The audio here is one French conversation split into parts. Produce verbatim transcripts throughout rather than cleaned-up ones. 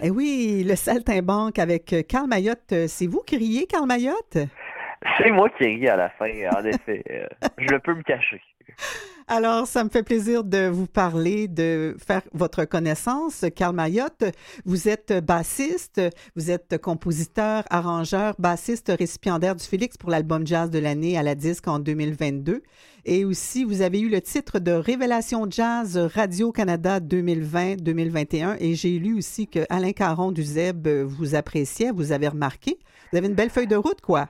Eh oui, le saltimbanque avec euh, Carl Mayotte. Euh, C'est vous qui riez, Carl Mayotte? C'est moi qui ris à la fin, en effet. Euh, je peux me cacher. Alors, ça me fait plaisir de vous parler, de faire votre connaissance. Carl Mayotte, vous êtes bassiste, vous êtes compositeur, arrangeur, bassiste récipiendaire du Félix pour l'album jazz de l'année à la disque en deux mille vingt-deux. Et aussi, vous avez eu le titre de Révélation Jazz Radio-Canada deux mille vingt-deux mille vingt et un. Et j'ai lu aussi que Alain Caron du Z E B vous appréciait, vous avez remarqué. Vous avez une belle feuille de route, quoi.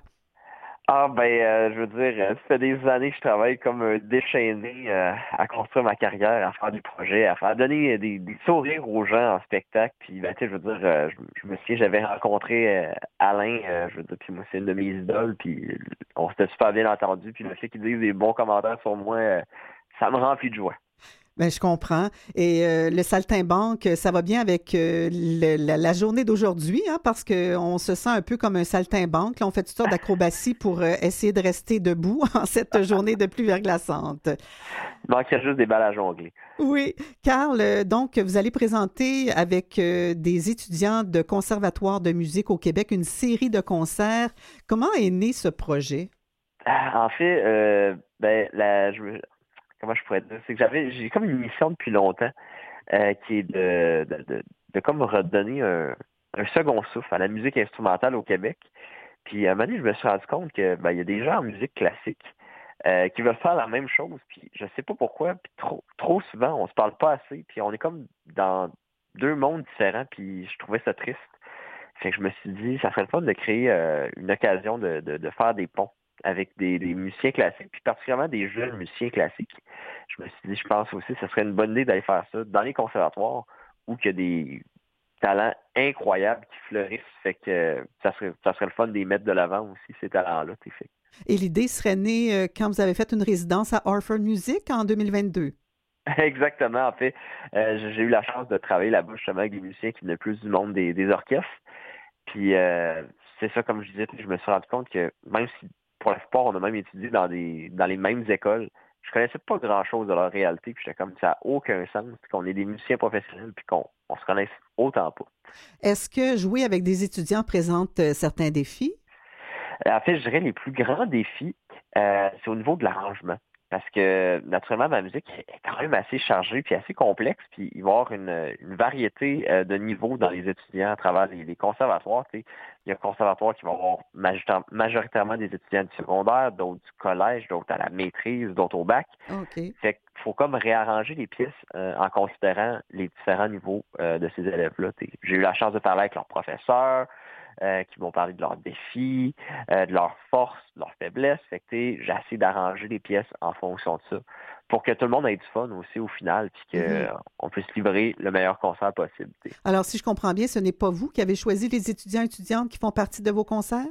Ah ben, euh, je veux dire, euh, ça fait des années que je travaille comme un déchaîné euh, à construire ma carrière, à faire du projet, à faire donner des, des sourires aux gens en spectacle. Puis, ben, tu sais, je veux dire, euh, je, je me souviens, j'avais rencontré euh, Alain, euh, je veux dire, puis moi, c'est une de mes idoles, puis on s'était super bien entendu. Puis le fait qu'il dise des bons commentaires sur moi, euh, ça me remplit de joie. Ben, je comprends. Et euh, le saltimbanque, ça va bien avec euh, le- la, la journée d'aujourd'hui, hein, parce qu'on se sent un peu comme un saltimbanque. Là, on fait toutes sortes d'acrobaties pour euh, essayer de rester debout en cette journée de pluie verglaçante. Il manquait juste des balles à jongler. Oui, Carl, euh, donc vous allez présenter avec euh, des étudiants de conservatoire de musique au Québec une série de concerts. Comment est né ce projet? Ah, En fait, euh, ben, la, je, comment je pourrais dire, c'est que j'avais, j'ai comme une mission depuis longtemps euh, qui est de, de, de, de comme redonner un, un second souffle à la musique instrumentale au Québec. Puis à un moment donné, je me suis rendu compte que ben, il y a des gens en musique classique euh, qui veulent faire la même chose. Puis je sais pas pourquoi. Puis trop, trop souvent, on se parle pas assez. Puis on est comme dans deux mondes différents. Puis je trouvais ça triste. Fait que je me suis dit, ça serait le fun de créer euh, une occasion de, de, de faire des ponts avec des, des musiciens classiques, puis particulièrement des jeunes musiciens classiques. Je me suis dit, je pense aussi que ce serait une bonne idée d'aller faire ça dans les conservatoires où il y a des talents incroyables qui fleurissent. Fait que euh, ça serait, ça serait le fun de les mettre de l'avant aussi, ces talents-là. T'es fait. Et l'idée serait née euh, quand vous avez fait une résidence à Orford Music en deux mille vingt-deux. Exactement, en fait. Euh, j'ai j'ai eu la chance de travailler là-bas justement avec des musiciens qui venaient plus du monde des, des orchestres. Puis euh, c'est ça, comme je disais, je me suis rendu compte que même si pour la plupart, on a même étudié dans des dans les mêmes écoles, je connaissais pas grand-chose de leur réalité, puis j'étais comme ça n'a aucun sens qu'on est des musiciens professionnels puis qu'on on se connaisse autant pas. Est-ce que jouer avec des étudiants présente euh, certains défis? Euh, En fait, je dirais les plus grands défis, euh, c'est au niveau de l'arrangement. Parce que naturellement, ma musique est quand même assez chargée puis assez complexe, puis il va y avoir une, une variété euh, de niveaux dans les étudiants à travers les, les conservatoires. Tu sais. Il y a un conservatoire qui va avoir majorita- majoritairement des étudiants du secondaire, d'autres du collège, d'autres à la maîtrise, d'autres au bac. OK. Fait qu'il faut comme réarranger les pièces euh, en considérant les différents niveaux euh, de ces élèves-là. Tu sais. J'ai eu la chance de parler avec leurs professeurs, euh, qui m'ont parlé de leurs défis, euh, de leurs forces, de leurs faiblesses. Fait que, tu sais, j'ai essayé d'arranger les pièces en fonction de ça pour que tout le monde ait du fun aussi au final, puis Mhm. qu'on puisse livrer le meilleur concert possible. Tu sais. Alors, si je comprends bien, ce n'est pas vous qui avez choisi les étudiants et étudiantes qui font partie de vos concerts?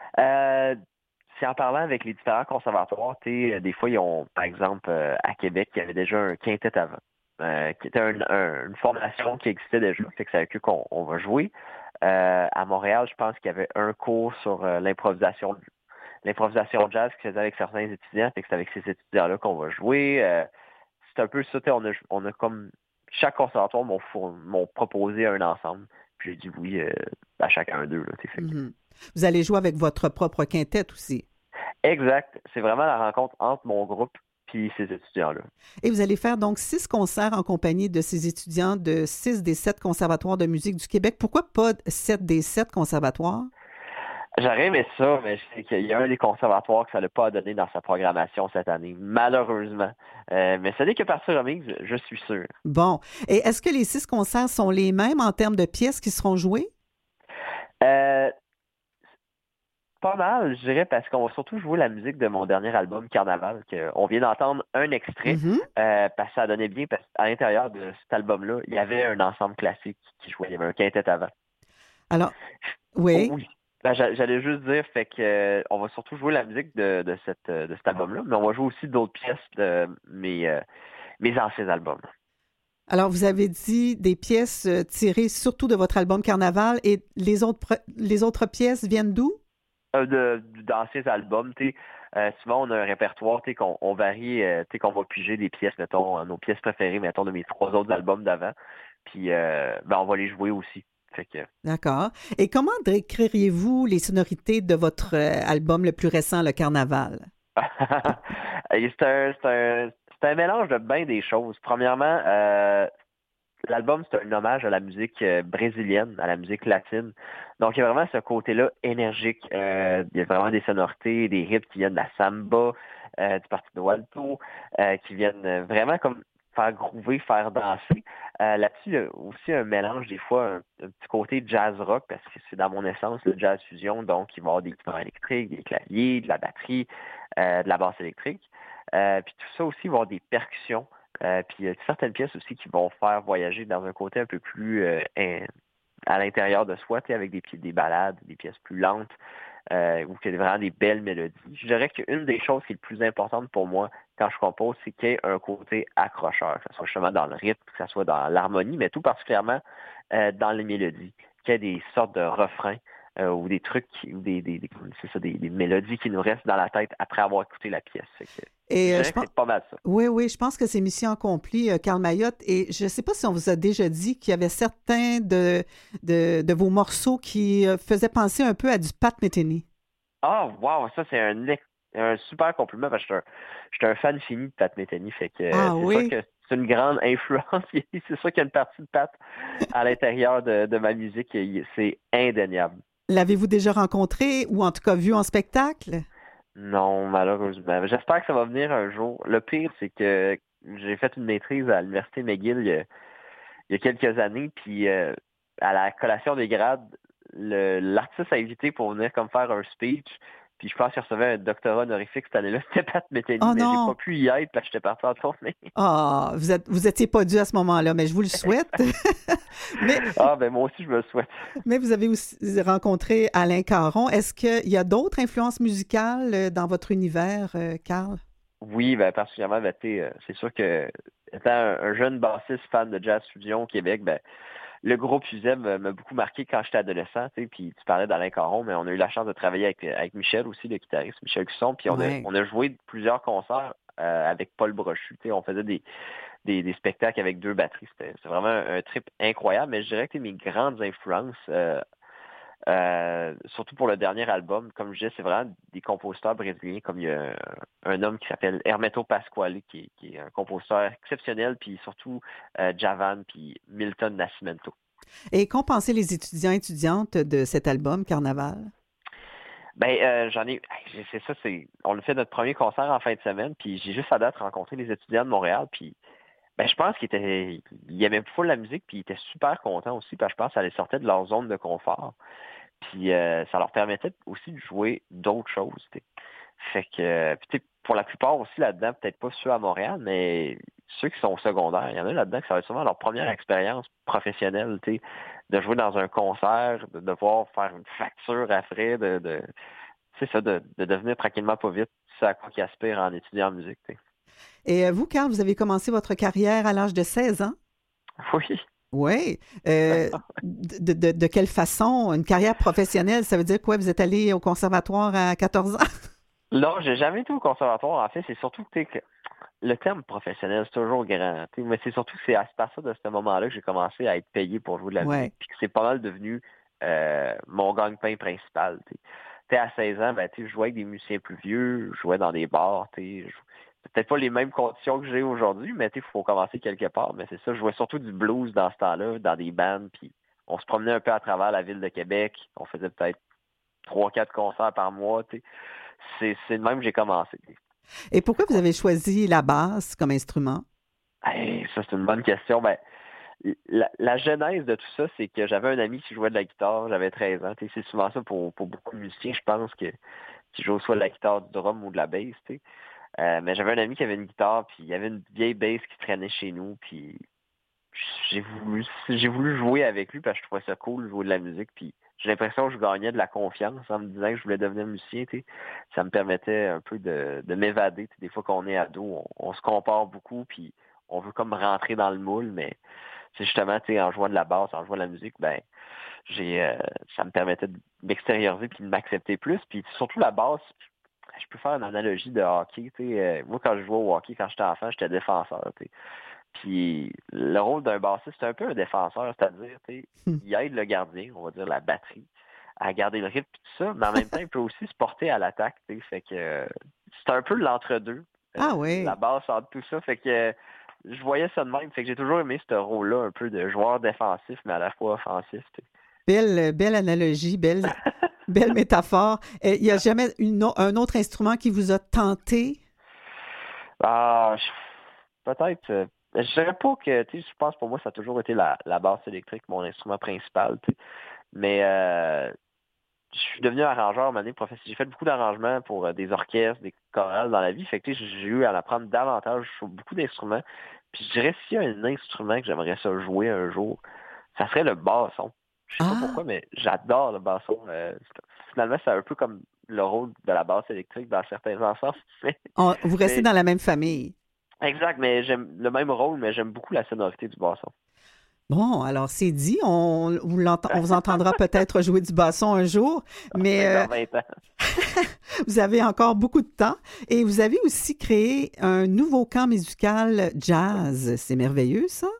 Euh, c'est en parlant avec les différents conservatoires, tu sais, des fois, ils ont, par exemple, euh, à Québec, il y avait déjà un quintet avant, euh, qui était un- un- une formation qui existait déjà, fait que c'est avec eux qu'on on va jouer. Euh, à Montréal, je pense qu'il y avait un cours sur euh, l'improvisation l'improvisation jazz qu'ils faisaient avec certains étudiants, fait que c'est avec ces étudiants-là qu'on va jouer. Euh, c'est un peu ça, tu sais, on a, on a comme chaque conservatoire m'ont four- m'ont proposé un ensemble. Puis j'ai dit oui euh, à chacun d'eux. Là, tu sais, fait que- Mhm. Vous allez jouer avec votre propre quintette aussi. Exact. C'est vraiment la rencontre entre mon groupe puis ces étudiants-là. Et vous allez faire donc six concerts en compagnie de ces étudiants de six des sept conservatoires de musique du Québec. Pourquoi pas sept des sept conservatoires? J'aurais aimé ça, mais je sais qu'il y a un des conservatoires que ça n'a pas donné dans sa programmation cette année, malheureusement. Euh, mais ce n'est que partie remise, je suis sûr. Bon. Et est-ce que les six concerts sont les mêmes en termes de pièces qui seront jouées? Euh, Pas mal, je dirais, parce qu'on va surtout jouer la musique de mon dernier album, Carnaval, que on vient d'entendre un extrait, Mhm. euh, parce que ça donnait bien, parce qu'à l'intérieur de cet album-là, il y avait un ensemble classique qui jouait, il y avait un quintet avant. Alors, Oh oui. oui. Ben, j'a- j'allais juste dire, fait que euh, on va surtout jouer la musique de, de cette euh, de cet album-là, mais on va jouer aussi d'autres pièces de mes euh, mes anciens albums. Alors, vous avez dit des pièces euh, tirées surtout de votre album Carnaval et les autres, pre- les autres pièces viennent d'où? Euh, de, d'anciens albums, tu sais, euh, souvent on a un répertoire, tu sais, qu'on on varie, euh, tu sais, qu'on va piger des pièces, mettons, euh, nos pièces préférées, mettons, de mes trois autres albums d'avant, puis euh, ben on va les jouer aussi. Fait que... D'accord. Et comment décririez-vous les sonorités de votre euh, album le plus récent, Le Carnaval? Et c'est un, c'est un, c'est un mélange de bien des choses. Premièrement, euh, l'album, c'est un hommage à la musique euh, brésilienne, à la musique latine. Donc, il y a vraiment ce côté-là énergique. Euh, il y a vraiment des sonorités, des rythmes qui viennent de la samba, euh, du parti de Walto, euh, qui viennent euh, vraiment comme faire groover, faire danser. Euh, là-dessus, il y a aussi un mélange, des fois, un, un petit côté jazz rock, parce que c'est dans mon essence le jazz fusion. Donc, il va y avoir des guitares électriques, des claviers, de la batterie, euh, de la basse électrique. Euh, puis tout ça aussi, il va y avoir des percussions. Euh, puis il y a certaines pièces aussi qui vont faire voyager dans un côté un peu plus euh, in- à l'intérieur de soi, tu sais, avec des, pi- des ballades, des pièces plus lentes, euh, où il y a vraiment des belles mélodies. Je dirais qu'une des choses qui est le plus importante pour moi quand je compose, c'est qu'il y ait un côté accrocheur, que ce soit justement dans le rythme, que ce soit dans l'harmonie, mais tout particulièrement euh, dans les mélodies, qu'il y ait des sortes de refrains euh, ou des trucs, qui- ou des, des, des- c'est ça, des, des mélodies qui nous restent dans la tête après avoir écouté la pièce. Fait que je Et euh, je dirais que pense, c'est pas mal ça. oui, oui, je pense que c'est mission accomplie, euh, Karl Mayotte. Et je ne sais pas si on vous a déjà dit qu'il y avait certains de, de, de vos morceaux qui euh, faisaient penser un peu à du Pat Metheny. Ah, wow, ça c'est un, ex- un super compliment parce que je suis un, je suis un fan fini de Pat Metheny. Fait que euh, Ah c'est sûr oui? que c'est une grande influence. C'est sûr qu'il y a une partie de Pat à l'intérieur de, de ma musique. et C'est indéniable. L'avez-vous déjà rencontré ou en tout cas vu en spectacle? Non, malheureusement. J'espère que ça va venir un jour. Le pire, c'est que j'ai fait une maîtrise à l'Université McGill il y a, il y a quelques années, puis euh, à la collation des grades, le- l'artiste a invité pour venir comme faire un speech, puis je pense qu'il recevait un doctorat honorifique cette année-là, c'était Pat Metheny, Oh mais j'ai pas non! pu y être parce que j'étais parti en tournée. Ah, vous êtes, vous étiez pas dû à ce moment-là, mais je vous le souhaite. Mais, Ah, ben moi aussi, je me le souhaite. mais vous avez aussi rencontré Alain Caron. Est-ce qu'il y a d'autres influences musicales euh, dans votre univers, euh, Karl? Oui, ben particulièrement, ben, tu sais, euh, c'est sûr que étant un, un jeune bassiste fan de jazz fusion au Québec, ben le groupe Fusem m'a m'a beaucoup marqué quand j'étais adolescent, tu sais, puis tu parlais d'Alain Caron, mais on a eu la chance de travailler avec, avec Michel aussi, le guitariste, Michel Cusson, puis on a, Ouais. on a joué plusieurs concerts euh, avec Paul Brochu, tu sais, on faisait des, des, des spectacles avec deux batteries, c'était c'est vraiment un, un trip incroyable, mais je dirais que tu sais, mes grandes influences, euh, euh, surtout pour le dernier album, comme je disais, c'est vraiment des compositeurs brésiliens, comme il y a un homme qui s'appelle Hermeto Pasquale, qui, qui est un compositeur exceptionnel, puis surtout euh, Javan, puis Milton Nascimento. Et qu'ont pensé les étudiants et étudiantes de cet album, Carnaval? Ben, euh, j'en ai, hey, c'est ça, c'est, on a fait notre premier concert en fin de semaine, puis j'ai juste à date rencontré les étudiants de Montréal, puis ben, je pense qu'ils étaient, ils aimaient full la musique, puis ils étaient super contents aussi, parce que je pense que ça les sortait de leur zone de confort, puis euh, ça leur permettait aussi de jouer d'autres choses, tu sais. Fait que, euh, puis, tu sais, pour la plupart aussi là-dedans, peut-être pas ceux à Montréal, mais ceux qui sont au secondaire, il y en a là-dedans que ça va être souvent leur première expérience professionnelle, tu sais, de jouer dans un concert, de devoir faire une facture à frais, de, de c'est ça, de, de devenir tranquillement pas vite, c'est à quoi qu'ils aspirent en étudiant en musique, tu sais. Et euh, vous, Karl, vous avez commencé votre carrière à l'âge de seize ans? Oui. Oui. Euh, de, de- de quelle façon? Une carrière professionnelle, ça veut dire quoi? Vous êtes allé au conservatoire à quatorze ans? Non, j'ai jamais été au conservatoire. En fait, c'est surtout que, tu sais, que le terme professionnel, c'est toujours grand. Tu sais, mais c'est surtout que c'est à partir de ce moment-là que j'ai commencé à être payé pour jouer de la musique. Oui. Puis que c'est pas mal devenu euh, mon gagne-pain principal. Tu sais. Tu sais, à seize ans, ben, tu sais, je jouais avec des musiciens plus vieux, je jouais dans des bars. Tu sais, je- c'est peut-être pas les mêmes conditions que j'ai aujourd'hui, mais il faut commencer quelque part. Mais c'est ça, je jouais surtout du blues dans ce temps-là, dans des bands. Puis on se promenait un peu à travers la ville de Québec. On faisait peut-être trois, quatre concerts par mois. Tu sais. C'est c'est de même que j'ai commencé. Et pourquoi vous avez choisi la basse comme instrument? Hey, ça, c'est une bonne question. Ben, la, la genèse de tout ça, c'est que j'avais un ami qui jouait de la guitare, j'avais treize ans. Tu sais, c'est souvent ça pour, pour beaucoup de musiciens, je pense, que, qui jouent soit de la guitare, du drum ou de la bass. Tu sais. Euh, mais j'avais un ami qui avait une guitare, puis il y avait une vieille bass qui traînait chez nous, puis j'ai voulu j'ai voulu jouer avec lui parce que je trouvais ça cool de jouer de la musique, puis j'ai l'impression que je gagnais de la confiance en me disant que je voulais devenir musicien, tu sais. Ça me permettait un peu de, de m'évader. Tu sais, des fois qu'on est ado, on, on se compare beaucoup, puis on veut comme rentrer dans le moule, mais c'est justement, tu sais, en jouant de la basse, en jouant de la musique, ben j'ai euh, ça me permettait de m'extérioriser puis de m'accepter plus. Puis surtout la basse, je peux faire une analogie de hockey. Tu sais, euh, moi, quand je jouais au hockey, quand j'étais enfant, j'étais défenseur. Tu sais. Puis le rôle d'un bassiste, c'est un peu un défenseur, c'est-à-dire, tu sais, Hmm. il aide le gardien, on va dire la batterie, à garder le rythme et tout ça, mais en même temps, il peut aussi se porter à l'attaque, tu sais, fait que euh, c'est un peu l'entre-deux, Ah euh, la oui, basse entre tout ça, fait que euh, je voyais ça de même, fait que j'ai toujours aimé ce rôle-là, un peu de joueur défensif, mais à la fois offensif, tu belle, belle analogie, belle, sais. belle métaphore. Euh, Il n'y a jamais une au- un autre instrument qui vous a tenté? Ah, je- peut-être. euh, je dirais pas que, tu sais, je pense pour moi, ça a toujours été la, la basse électrique, mon instrument principal, tu sais. Mais euh, je suis devenu arrangeur à un moment donné, professionnel. J'ai fait beaucoup d'arrangements pour euh, des orchestres, des chorales dans la vie. Fait que, tu sais, j'ai eu à en apprendre davantage sur beaucoup d'instruments. Puis je dirais, s'il y a un instrument que j'aimerais ça jouer un jour, ça serait le basson. Je sais pas Ah, pourquoi, mais j'adore le basson. Euh, c'est- finalement, c'est un peu comme le rôle de la basse électrique dans certains ensembles. on- vous restez Mais dans la même famille. exact, mais j'aime le même rôle, mais j'aime beaucoup la sonorité du basson. Bon, alors c'est dit, on, vous l'ent- on vous entendra peut-être jouer du basson un jour, mais Peut-être euh, dans vingt ans. vous avez encore beaucoup de temps et vous avez aussi créé un nouveau camp musical jazz. C'est merveilleux, ça?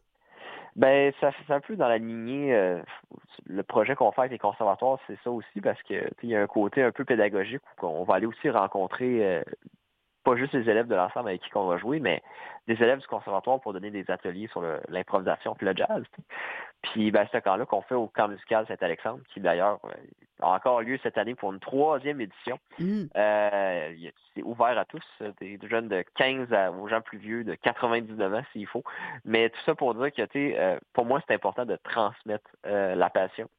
Ben, ça c'est un peu dans la lignée, euh, le projet qu'on fait avec les conservatoires, c'est ça aussi, parce que tu sais, il y a un côté un peu pédagogique où on va aller aussi rencontrer euh, pas juste les élèves de l'ensemble avec qui on va jouer, mais des élèves du conservatoire pour donner des ateliers sur le- l'improvisation puis le jazz. Tu sais. Puis ben, c'est ce camp-là qu'on fait au camp musical Saint-Alexandre, qui d'ailleurs euh, a encore lieu cette année pour une troisième édition. Hmm. Euh, il y a- c'est ouvert à tous, euh, des jeunes de quinze à, aux gens plus vieux de quatre-vingt-dix-neuf ans s'il faut. Mais tout ça pour dire que, tu sais, euh, pour moi, c'est important de transmettre euh, la passion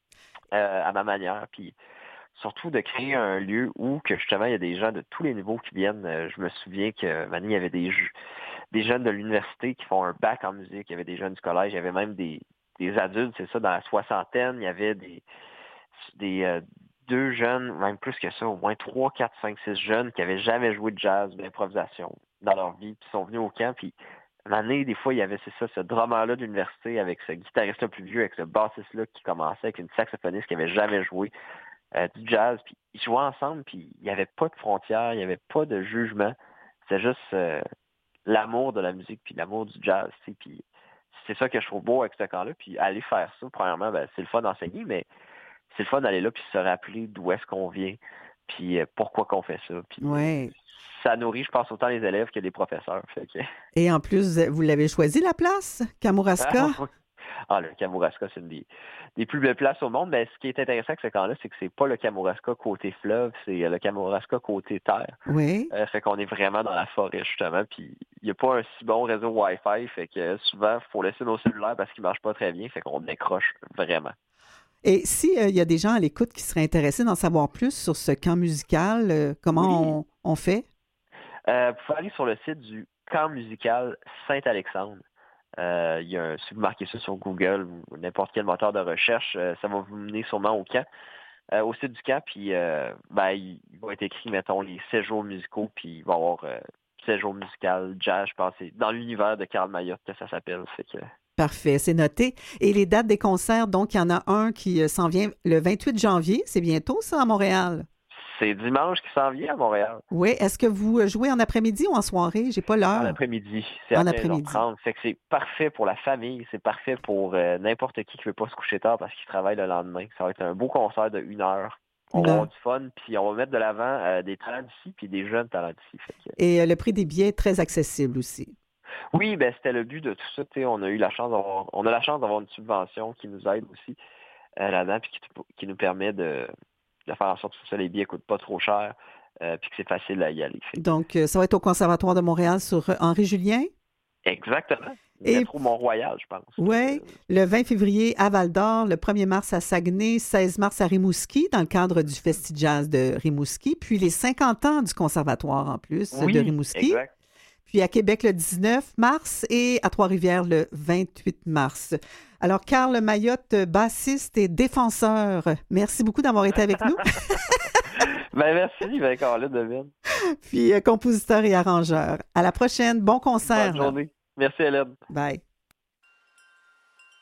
euh, à ma manière. Puis surtout de créer un lieu où que justement il y a des gens de tous les niveaux qui viennent. Euh, je me souviens que Mani, il y avait des, ju- des jeunes de l'université qui font un bac en musique, il y avait des jeunes du collège, il y avait même des, des adultes, c'est ça, dans la soixantaine, il y avait des, des euh, deux jeunes, même plus que ça, au moins trois, quatre, cinq, six jeunes qui avaient jamais joué de jazz, d'improvisation dans leur vie, puis sont venus au camp, puis à un moment donné, des fois, il y avait, c'est ça, ce drummer-là de l'université avec ce guitariste-là plus vieux, avec ce bassiste-là qui commençait, avec une saxophoniste qui avait jamais joué euh, du jazz, puis ils jouaient ensemble, puis il n'y avait pas de frontières, il n'y avait pas de jugement, c'était juste euh, l'amour de la musique, puis l'amour du jazz, tu sais, puis c'est ça que je trouve beau avec ce camp-là, puis aller faire ça, premièrement, ben, c'est le fun d'enseigner, mais c'est le fun d'aller là puis se rappeler d'où est-ce qu'on vient, puis euh, pourquoi qu'on fait ça, puis euh, Ouais. ça nourrit, je pense, autant les élèves que les professeurs, fait que... Et en plus, vous l'avez choisi la place, Kamouraska? Ah, le Kamouraska, c'est une des, des plus belles places au monde. Mais ce qui est intéressant avec ce camp-là, c'est que c'est pas le Kamouraska côté fleuve, c'est le Kamouraska côté terre. Oui. Euh, fait qu'on est vraiment dans la forêt, justement. Puis il n'y a pas un si bon réseau Wi-Fi. Fait que souvent, il faut laisser nos cellulaires parce qu'ils ne marchent pas très bien. Fait qu'on décroche vraiment. Et s'il y a des gens à l'écoute qui seraient intéressés d'en savoir plus sur ce camp musical, euh, comment Oui. on, on fait? Euh, vous pouvez aller sur le site du camp musical Saint-Alexandre. Euh, il y a un, si vous marquez ça sur Google ou n'importe quel moteur de recherche, euh, ça va vous mener sûrement au camp, euh, au site du camp, puis euh, ben, il, il va être écrit, mettons, les séjours musicaux, puis il va y avoir euh, séjour musical, jazz, je pense, c'est dans l'univers de Karl Mayotte que ça s'appelle. Fait que... Parfait, c'est noté. Et les dates des concerts, donc il y en a un qui euh, s'en vient le vingt-huit janvier, c'est bientôt ça à Montréal. C'est dimanche qui s'en vient à Montréal. Oui, est-ce que vous euh, jouez en après-midi ou en soirée? J'ai pas En l'heure. après-midi, c'est à En quinze heures après-midi. trente. Fait que c'est parfait pour la famille, c'est parfait pour euh, n'importe qui qui veut pas se coucher tard parce qu'il travaille le lendemain. Ça va être un beau concert de une heure. On Une va heure. avoir du fun, puis on va mettre de l'avant euh, des talents d'ici, puis des jeunes talents d'ici. Fait que... Et euh, le prix des billets est très accessible aussi. Oui, ben c'était le but de tout ça. Tu sais, on a eu la chance d'avoir, on a la chance d'avoir une subvention qui nous aide aussi euh, là-dedans, puis qui, qui nous permet de, de faire en sorte que ça, les billets coûtent pas trop cher, euh, puis que c'est facile à y aller. Fait que- Donc, euh, ça va être au Conservatoire de Montréal sur euh, Henri Julien. Exactement. Et Métro Mont-Royal, je pense. oui, le vingt février à Val-d'Or, le premier mars à Saguenay, seize mars à Rimouski, dans le cadre du Festi Jazz de Rimouski, puis les cinquante ans du Conservatoire en plus Oui, de Rimouski. exact. Puis à Québec le dix-neuf mars et à Trois-Rivières le vingt-huit mars. Alors, Karl Mayotte, bassiste et défenseur, merci beaucoup d'avoir été avec nous. Ben merci, ben Caroline Devine. Puis euh, compositeur et arrangeur. À la prochaine. Bon concert. Bonne là. journée. Merci Hélène. Bye.